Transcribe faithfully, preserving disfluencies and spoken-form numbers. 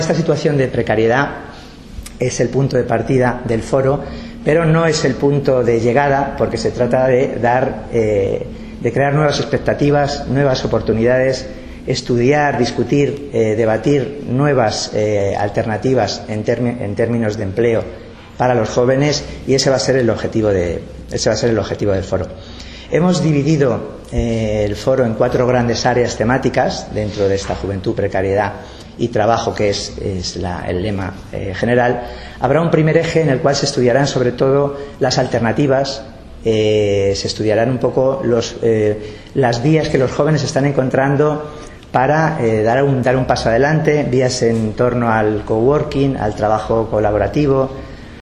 Esta situación de precariedad es el punto de partida del foro, pero no es el punto de llegada, porque se trata de dar, eh, de crear nuevas expectativas, nuevas oportunidades, estudiar, discutir, eh, debatir nuevas eh, alternativas en, en términos de empleo para los jóvenes, y ese va a ser el objetivo de, ese va a ser el objetivo del foro. Hemos dividido eh, el foro en cuatro grandes áreas temáticas dentro de esta juventud, precariedad y trabajo, que es, es la, el lema eh, general. Habrá un primer eje en el cual se estudiarán sobre todo las alternativas, eh, se estudiarán un poco los, eh, las vías que los jóvenes están encontrando para eh, dar, un, dar un paso adelante, vías en torno al coworking, al trabajo colaborativo,